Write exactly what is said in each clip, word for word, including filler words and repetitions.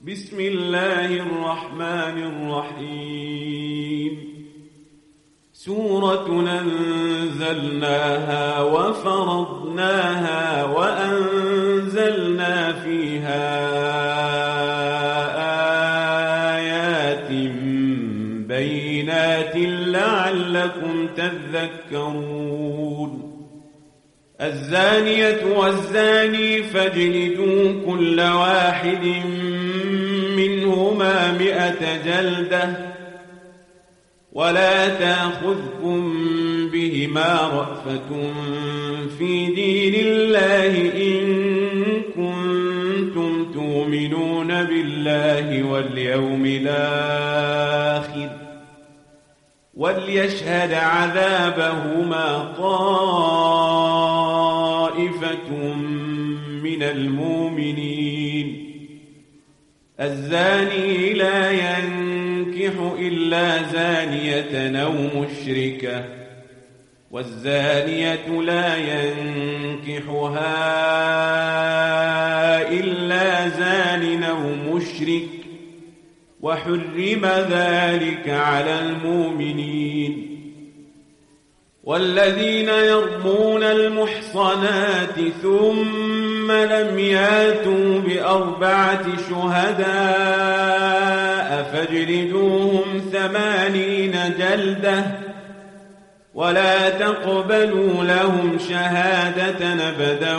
بسم الله الرحمن الرحيم سورة أنزلناها وفرضناها وأنزلنا فيها آيات بينات لعلكم تذكرون الزانية والزاني فاجلدوا كل واحد منهما مئة جلدة ولا تأخذكم بهما رأفة في دين الله إن كنتم تؤمنون بالله واليوم الآخر وليشهد عذابهما طائفة من المؤمنين الزاني لا ينكح إلا زانية أو مشركة والزانية لا ينكحها إلا زان أو مشرك وحرم ذلك على المؤمنين والذين يرمون المحصنات ثم لم ياتوا بأربعة شهداء فاجلدوهم ثمانين جلدة ولا تقبلوا لهم شهادة أبدا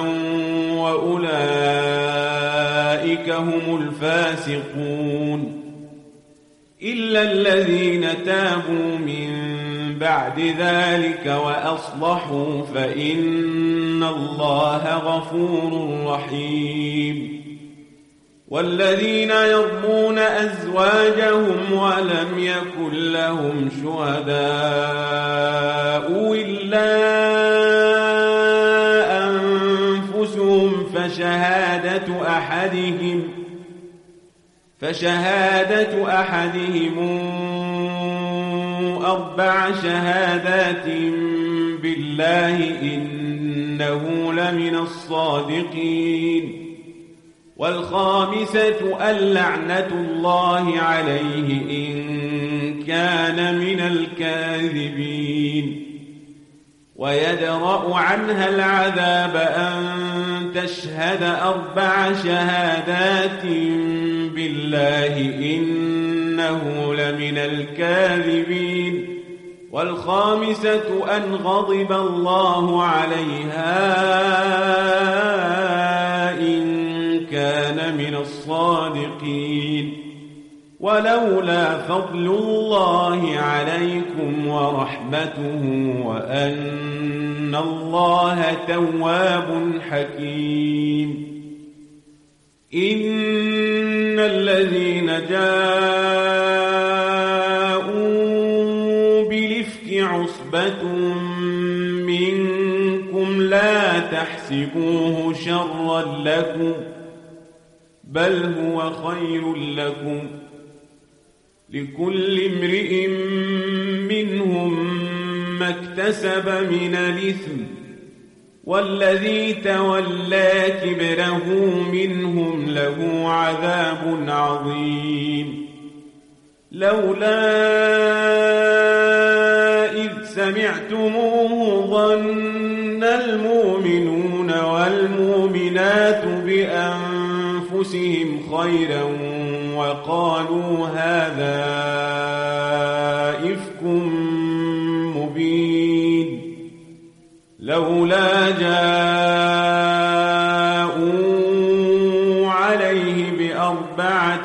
وأولئك هم الفاسقون إلا الذين تابوا من بعد ذلك وأصلحوا فإن الله غفور رحيم والذين يرمون أزواجهم ولم يكن لهم شهداء إلا أنفسهم فشهادة أحدهم فشهادة أحدهم أربع شهادات بالله إنه لمن الصادقين والخامسة اللعنة الله عليه إن كان من الكاذبين ويدرأ عنها العذاب أن تشهد أربع شهادات بالله إنه لمن الكاذبين والخامسة أن غضب الله عليها إن كان من الصادقين ولولا فضل الله عليكم ورحمته وأن الله تواب حكيم إن الذين جاءوا بالإفك عصبة منكم لا تحسبوه شرا لكم بل هو خير لكم لكل امرئ منهم ما اكتسب من الإثم والذي تولى كبره منهم له عذاب عظيم لولا إذ سمعتموه ظن المؤمنون والمؤمنات بأنفسهم خيرا وقالوا هذا إفك مبين لولا جاءوا عليه بأربعة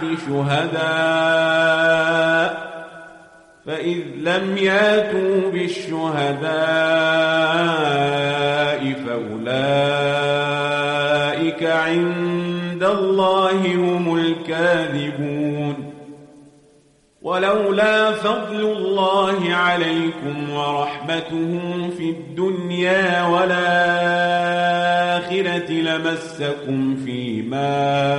شهداء فإذ لم ياتوا بالشهداء فأولئك عند الله هم الكاذبون ولولا فضل الله عليكم ورحمته في الدنيا والآخرة لمسكم فيما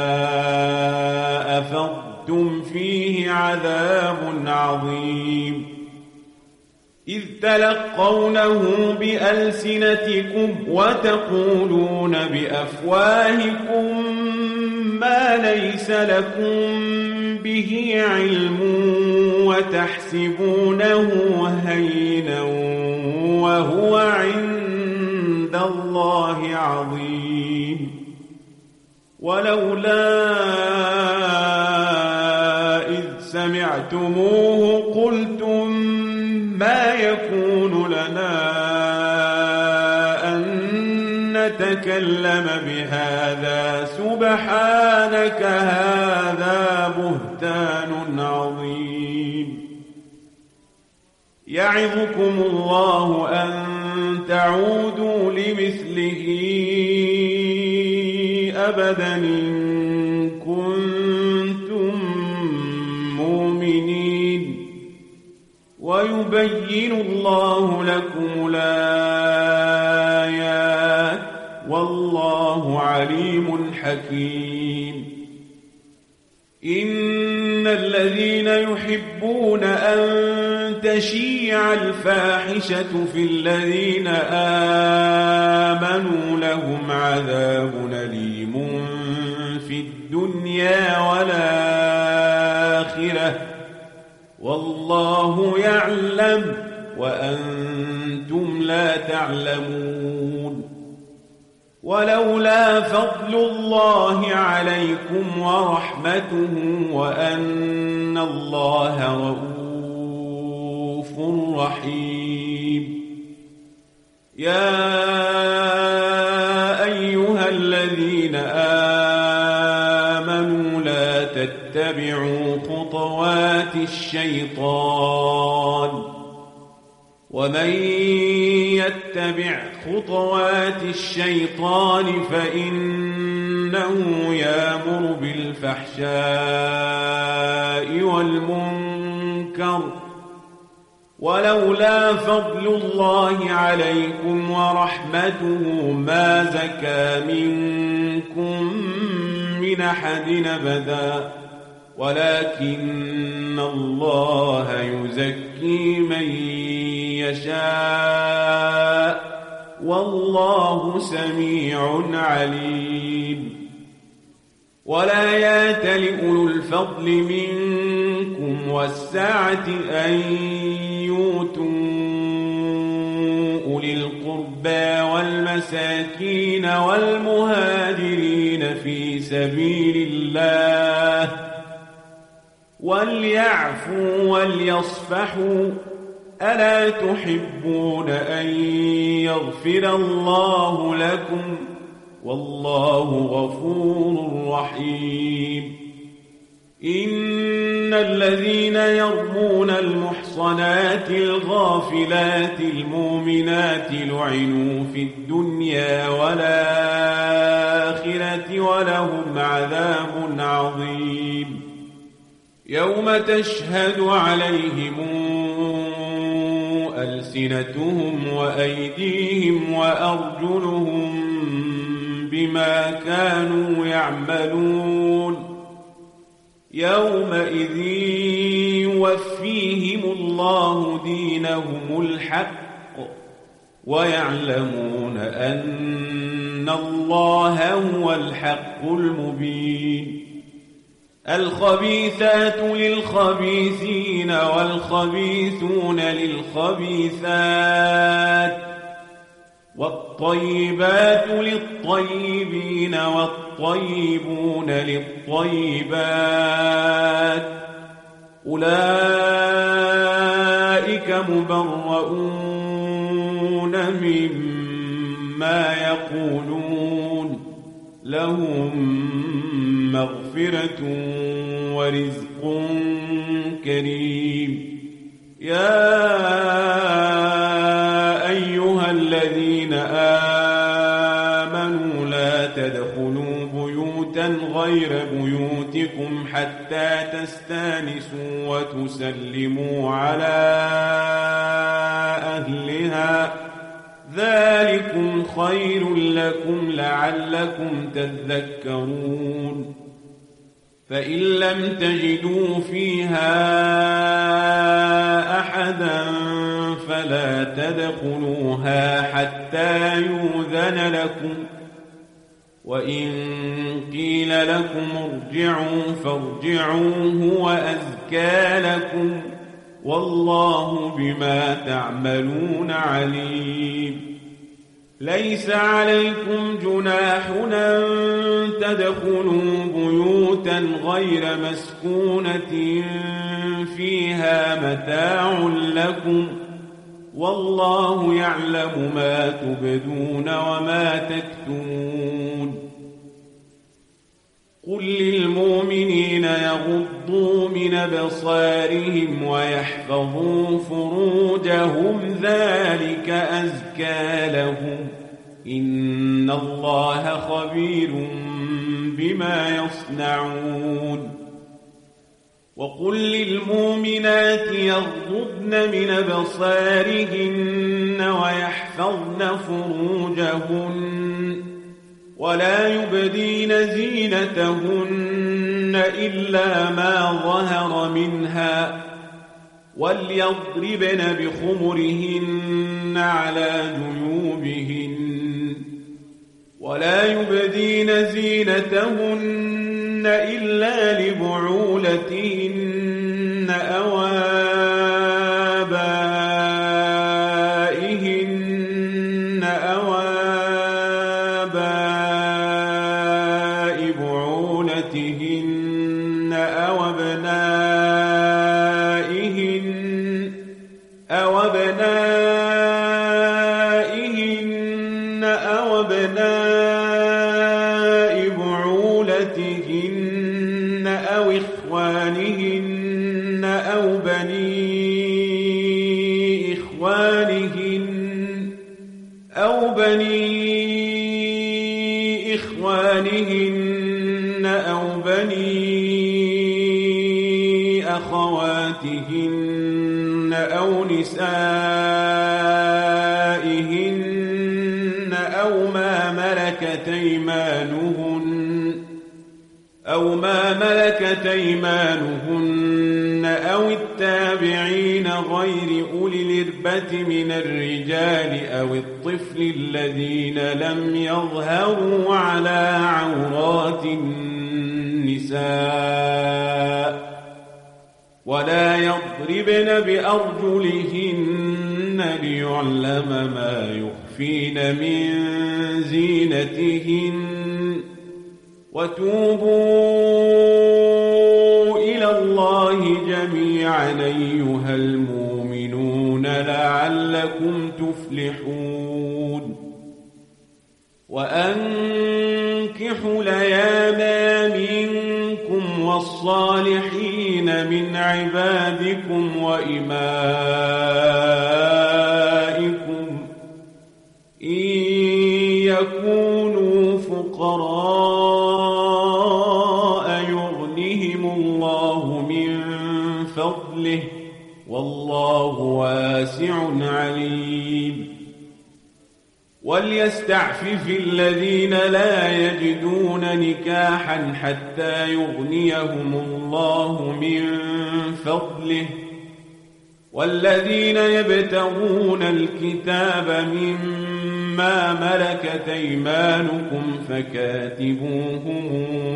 أفضتم فيه عذاب عظيم إذ تلقونه بألسنتكم وتقولون بأفواهكم ما ما ليس لكم به علم وتحسبونه هينا وهو عند الله عظيم ولولا إذ سمعتموه قلتم ما يكون لنا نتكلم بهذا سبحانك هذا بهتان عظيم يعظكم الله أن تعودوا لمثله أبدا إن كنتم مؤمنين ويبين الله لكم الآيات والله عليم حكيم إن الذين يحبون أن تشيع الفاحشة في الذين آمنوا لهم عذاب أليم في الدنيا والآخرة والله يعلم وأنتم لا تعلمون ولولا فضل الله عليكم ورحمته وأن الله رؤوف رحيم يا أيها الذين آمنوا لا تتبعوا خطوات الشيطان ومن يتبع خطوات الشيطان فإنه يأمر بالفحشاء والمنكر ولولا فضل الله عليكم ورحمته ما زكى منكم من أحد أبدا ولكن الله يزكي من يشاء والله سميع عليم ولا يأتل أولو الفضل منكم والسعة أن يؤتوا أولي القربى والمساكين والمهاجرين في سبيل الله وليعفوا وليصفحوا ألا تحبون أن يغفر الله لكم والله غفور رحيم إن الذين يرمون المحصنات الغافلات المؤمنات لعنوا في الدنيا والآخرة ولهم عذاب عظيم يوم تشهد عليهم ألسنتهم وأيديهم وأرجلهم بما كانوا يعملون يومئذ يوفيهم الله دينهم الحق ويعلمون أن الله هو الحق المبين الخبيثات للخبيثين والخبيثون للخبيثات والطيبات للطيبين والطيبون للطيبات أولئك مبرؤون مما يقولون لهم مغفرة ورزق كريم يا أيها الذين آمنوا لا تدخلوا بيوتا غير بيوتكم حتى تستانسوا وتسلموا على أهلها ذلكم خير لكم لعلكم تذكرون فإن لم تجدوا فيها أحدا فلا تدخلوها حتى يؤذن لكم وإن قيل لكم ارجعوا فارجعوا هو أزكى لكم والله بما تعملون عليم. ليس عليكم جناح أن تدخلوا بيوتا غير مسكونة فيها متاع لكم والله يعلم ما تبدون وما تكتمون. قل للمؤمنين يغضوا من أبصارهم ويحفظوا فروجهم ذلك أزكى لهم إن الله خبير بما يصنعون. وقل للمؤمنات يغضضن من أبصارهن ويحفظن فروجهن ولا يبدين زينتهن إلا ما ظهر منها وليضربن بخمرهن على جيوبهن ولا يبدين زينتهن إلا لبعولتهن أو آبائهن أو آباء بعولتهن أو أبنائهن أو أبنائهن أو أبناء بعولتهن أو إخوانهن أو بني إخوانهن أو بني إخوانهن أو بني أخواتهن أو نسائهن أو ما ملكت أيمانهن أو ما ملكت أيمانهن أو التابعين غير أولي الإربة من الرجال أو الطفل الذين لم يظهروا على عورات النساء ولا يضربن بأرجلهن ليعلم ما يخفين من زينتهن وتوبوا إلى الله جميعا أيها المؤمنون لعلكم تفلحون. وأنكحوا الأيام منكم والصالحين من عبادكم وإمائكم إن يكونوا فقراء يغنهم الله من فضله والله واسع عليم. وليستعفف الذين لا يجدون نكاحا حتى يغنيهم الله من فضله والذين يبتغون الكتاب مما ملكت أيمانكم فكاتبوهم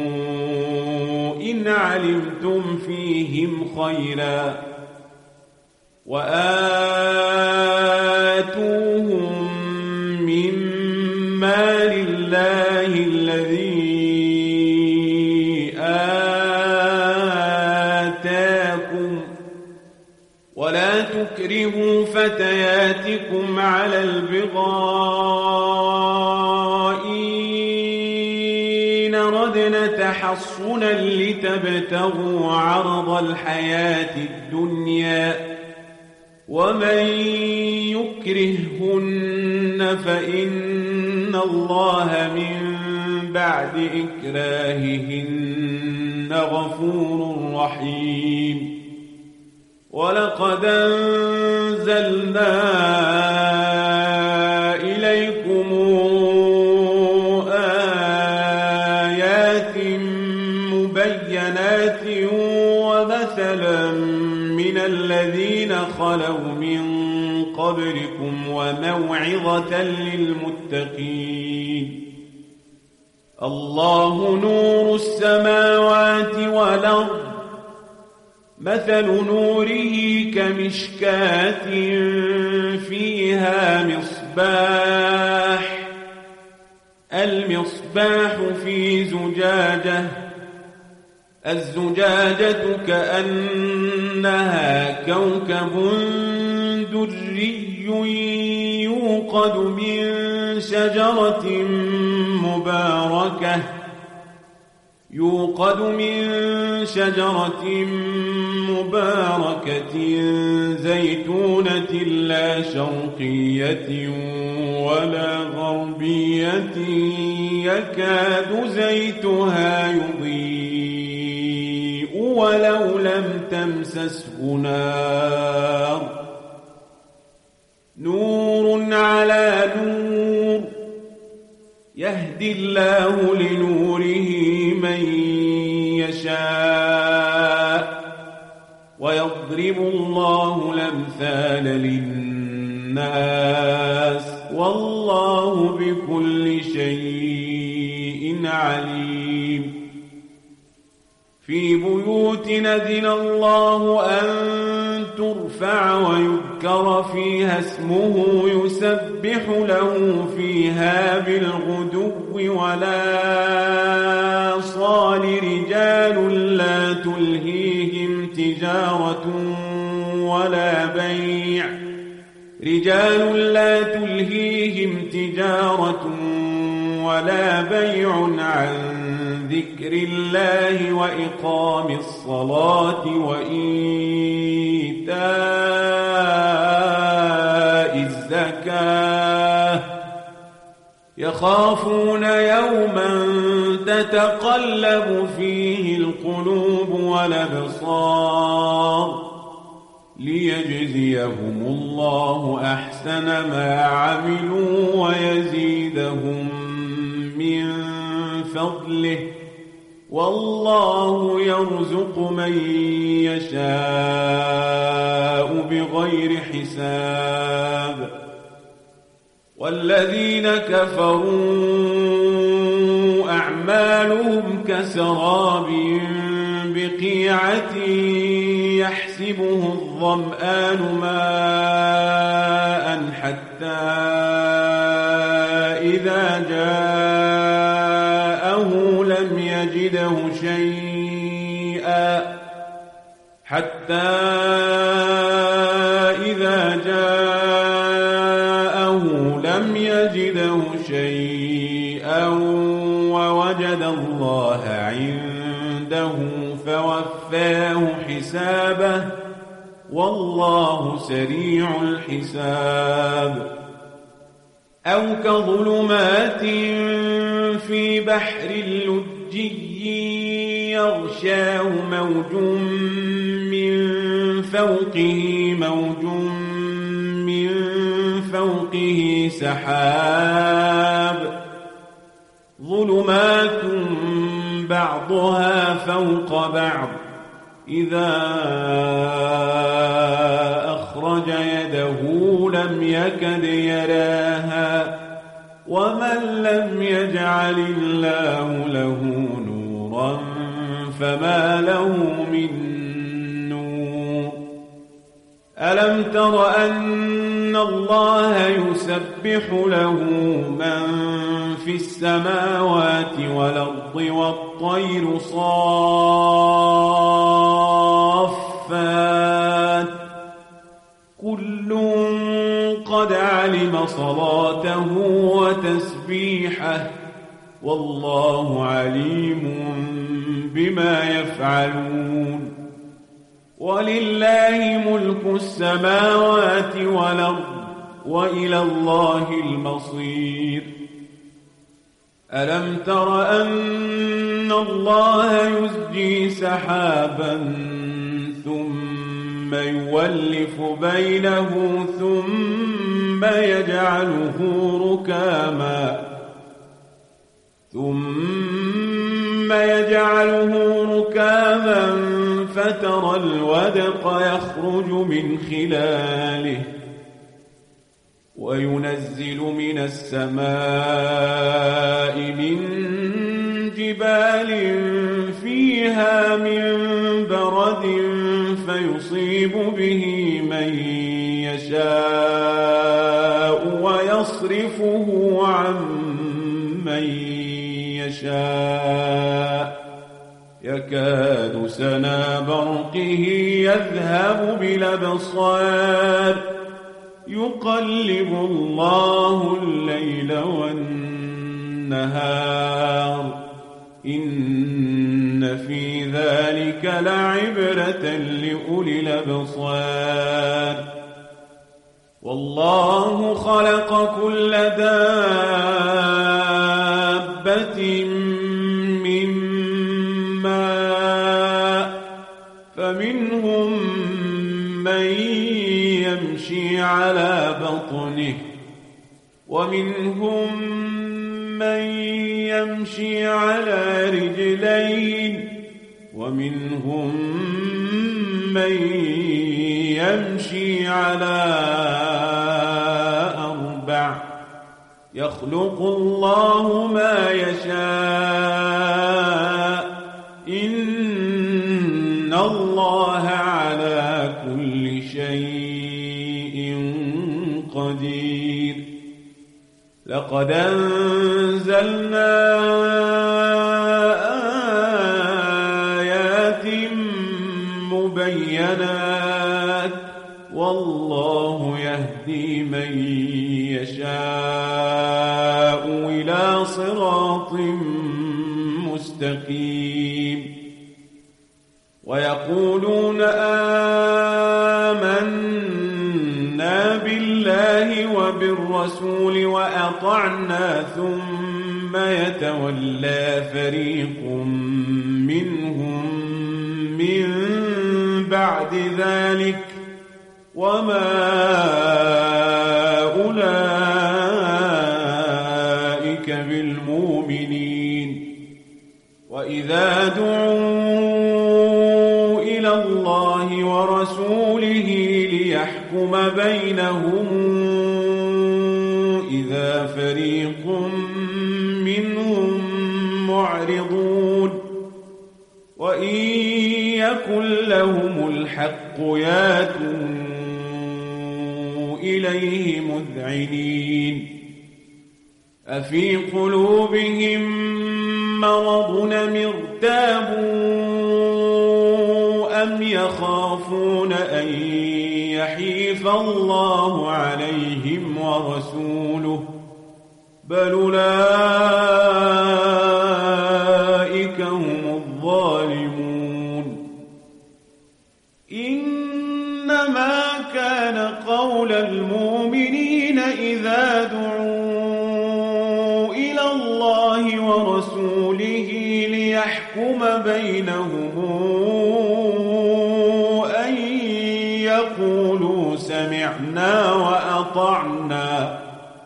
إن علمتم فيهم خيرا وآتوهم مما لله الذي آتاكم ولا تكرهوا فتياتكم على البغاء إن ردنا تحصنا لتبتغوا عرض الحياة الدنيا ومن يكرههن فإن الله من بعد إكراههن غفور رحيم. ولقد أنزلنا إليكم آيات مبينات ومثلا من الذين خلوا من قبلكم وموعظة للمتقين. الله نور السماوات والأرض مثل نوره كمشكاة فيها مصباح المصباح في زجاجة الزجاجة كأنها كوكب دري يوقد من شجرة مباركة يوقد من شجرة مباركة زيتونة لا شرقية ولا غربية يكاد زيتها يضيء ولو لم تمسسه نار نور على نور يهدي الله لنوره من يشاء ويضرب الله الأمثال للناس والله بكل شيء عليم في بيوت أذن الله أن ترفع ويذكر فيها اسمه يسبح له فيها بالغدو ولا صال رجال لا تلهيهم تجارة ولا بيع رجال لا تلهيهم تجارة ولا بيع عن ذكر الله وإقام الصلاة وإيتاء الزكاة يخافون يوما تتقلب فيه القلوب والأبصار ليجزيهم الله أحسن ما عملوا ويزيدهم من فضله والله يرزق من يشاء بغير حساب والذين كفروا أعمالهم كسراب بقيعة يحسبه الظمآن ماء حتى إذا جاءه لم يجده شيئا حتى إذا جاءه لم يجده شيئا ووجد الله عنده فوفاه حسابه والله سريع الحساب أو كظلمات في بحر لجي يغشاه موج من فوقه موج من فوقه سحاب ظلمات بعضها فوق بعض إذا أخرج يده لم يكد يراها ومن لم يجعل الله له نورا فما له من نور ألم تر أن الله يسبح له من في السماوات والأرض والطير صافات كل قد علم صلاته وتسبيحه والله عليم بما يفعلون ولله ملك السماوات والأرض وإلى الله المصير ألم تر أن الله يزجي سحابا ثم يولف بينه ثم يجعله ركاما ثم يجعله ركاما فترى الودق يخرج من خلاله وينزل من السماء من جبال فيها من برد فيصيب به من يشاء ويصرفه عن من يشاء يكاد سنا برقه يذهب بالأبصار يقلب الله الليل والنهار إن في ذلك لعبرة لأولي الأبصار والله خلق كل دابة من ماء فمنهم من يمشي على بطنه ومنهم من يمشي على رجلين ومنهم من يمشي على أربع يخلق الله ما يشاء إن الله على كل شيء قدير لقد أنزلنا آيات مبينات والله يهدي من يشاء إلى صراط مستقيم ويقولون آمنا بالله وبالرسول وأطعنا ثم يتولى فريق منهم من بعد ذلك وما أولئك بالمؤمنين وإذا دعوا إلى الله ورسوله ليحكم بينهم إذا فريق منهم معرضون وإن يكن لهم الحق ياتوا إليه مذعنين أفي قلوبهم مرض أم ارتابوا أم يخافون أن يحيف الله عليهم ورسوله بل أولئك هم الظالمون إنما كان قول المؤمنين إذا دعوا إلى الله ورسوله ليحكم بينهم أن يقولوا سمعنا وأطعنا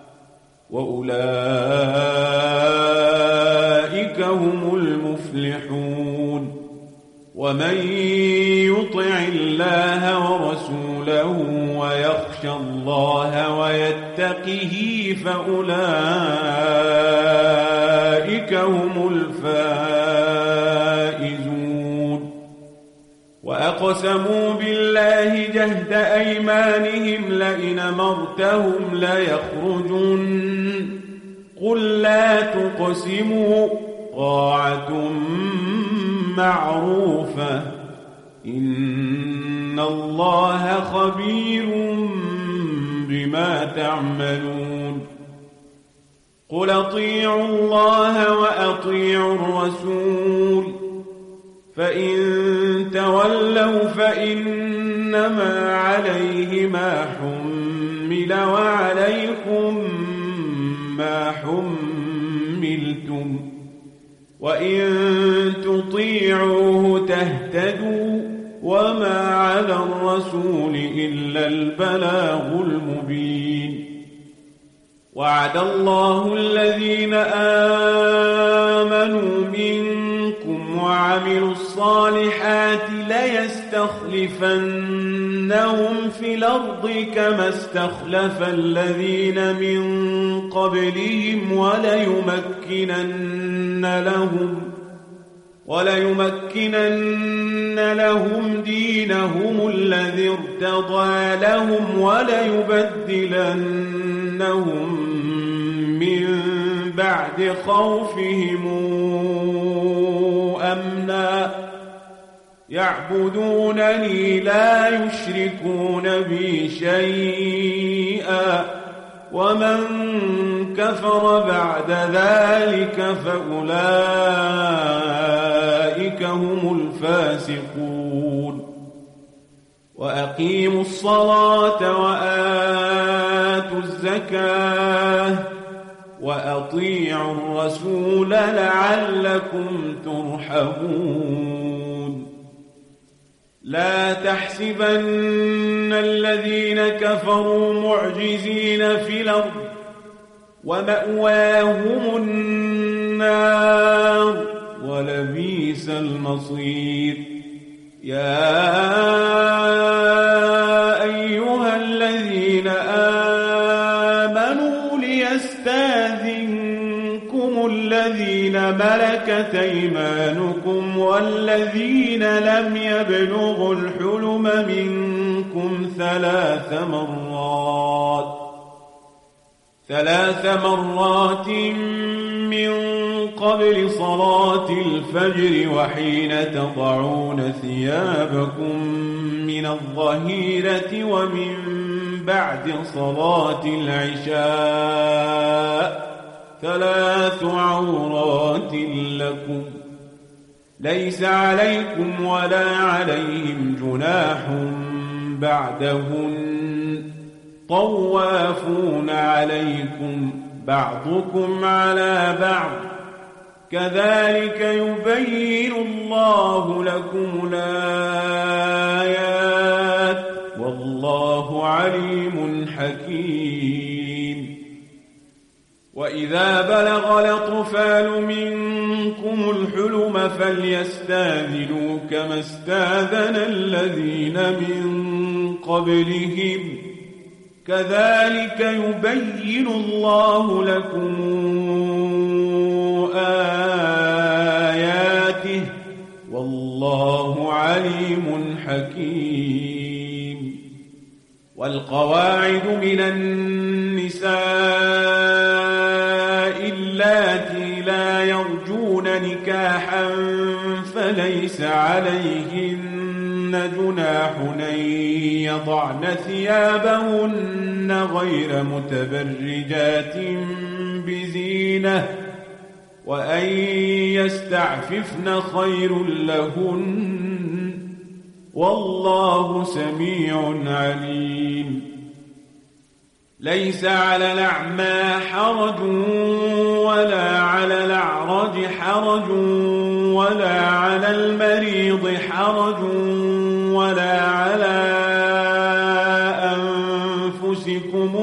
وأولئك هم المفلحون ومن يطع الله ورسوله ويخشى الله ويتقه فأولئك هم الفائزون وأقسموا بالله جهد أيمانهم لئن أمرتهم ليخرجن قل لا تقسموا طاعة معروفة إن الله خبير بما تعملون قل أطيعوا الله وأطيعوا الرسول فإن تولوا فإنما عليه ما حمل وعليكم ما حملتم وإن تطيعوه تهتدوا وما على الرسول إلا البلاغ المبين وعد الله الذين آمنوا منكم منكم وعملوا الصالحات ليستخلفنهم في الأرض كما استخلف الذين من قبلهم وليمكنن لهم وليمكنن لهم دينهم الذي ارتضى لهم وليبدلنهم من بعد خوفهم أمنا يعبدونني لا يشركون بي شيئا ومن كفر بعد ذلك فأولئك هم الفاسقون وأقيموا الصلاة وآتوا الزكاة وأطيعوا الرسول لعلكم ترحمون لا تحسبن الذين كفروا معجزين في الأرض ومأواهم النار ولبئس المصير يا أيها الذين آمنوا ليستاذنكم الذين ملكت أيمانكم والذين لم يبلغوا الحلم منكم ثلاث مرات ثلاث مرات من قبل صلاة الفجر وحين تضعون ثيابكم من الظهيرة ومن بعد صلاة العشاء ثلاث عورات لكم ليس عليكم ولا عليهم جناح بعدهن طوافون عليكم بعضكم على بعض كذلك يبين الله لكم الآيات والله عليم حكيم وإذا بلغ الأطفال منكم الحلم فليستاذنوا كما استاذن الذين من قبلهم كذلك يبين الله لكم آياته والله عليم حكيم والقواعد من النساء اللاتي لا يرجون نكاحا فليس عليهن جناح أن يضعن ثيابهن غير متبرجات بزينة وأن يستعففن خير لهن والله سميع عليم ليس على الأعمى حرج ولا على الأعرج حرج ولا على المريض حرج ولا على أنفسكم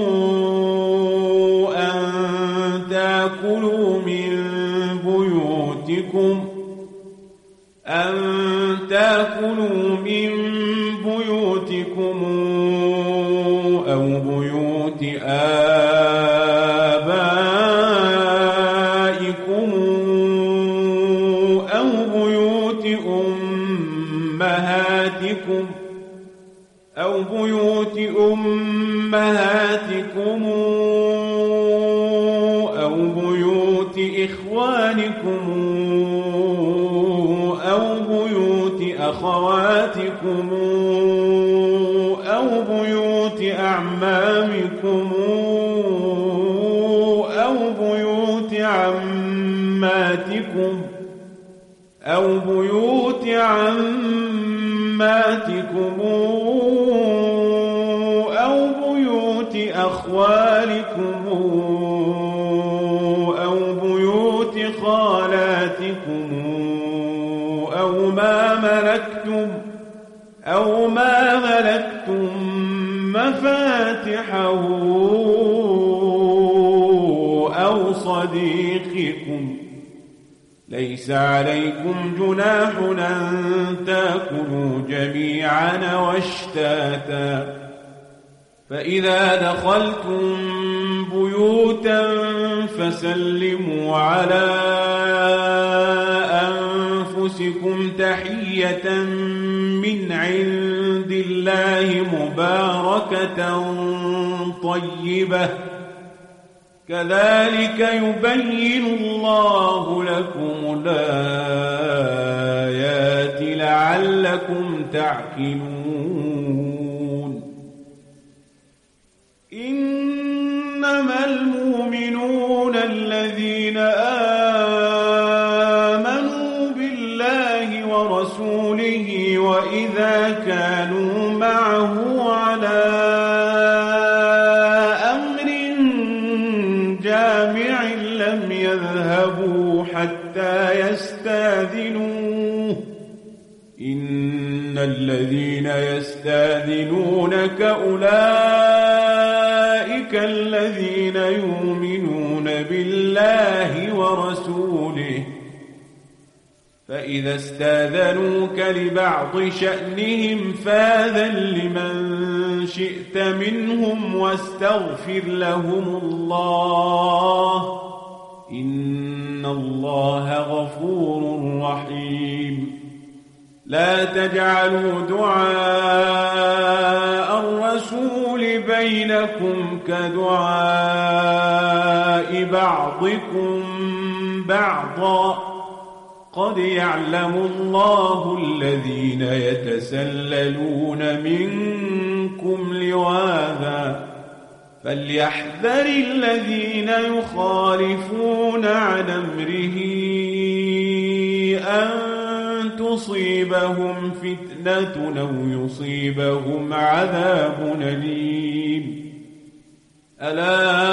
أن تأكلوا من بيوتكم أن تأكلوا من بيوتكم أو بيوت آبائكم أو بيوت أمهاتكم أو بيوت أمهاتكم أو بيوت إخوانكم أو بيوت أخواتكم أو بيوت أعمامكم أو بيوت عماتكم أو بيوت عماتكم أو بيوت أخوالكم أو بيوت خالاتكم أو ما ملكتم أو ما ملكتم مفاتحه أو صديقكم ليس عليكم جناح أن تأكلوا جميعا واشتاتا فإذا دخلتم بيوتا فسلموا على أنفسكم تحية من عند الله مباركة طيبة كذلك يبين الله لكم الآيات لعلكم تعقلون إنما المؤمنون الذين آمنوا بالله ورسوله وإذا كانوا معه على لم يذهبوا حتى يستاذنوه إن الذين يستاذنونك أولئك الذين يؤمنون بالله ورسوله فإذا استاذنوك لبعض شأنهم فاذن لمن شئت منهم واستغفر لهم الله إن الله غفور رحيم لا تجعلوا دعاء الرسول بينكم كدعاء بعضكم بعضا قد يعلم الله الذين يتسللون منكم لواذا فليحذر الذين يخالفون عن أمره أن تصيبهم فتنة أو يصيبهم عذاب أليم ألا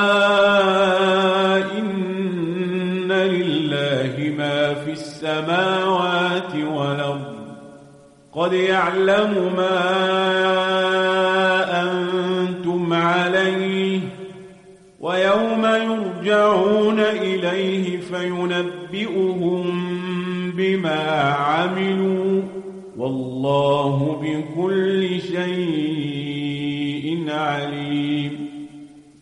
إن لله ما في السماوات والأرض قد يعلم ما أنتم عليه ويوم يرجعون إليه فينبئهم بما عملوا والله بكل شيء عليم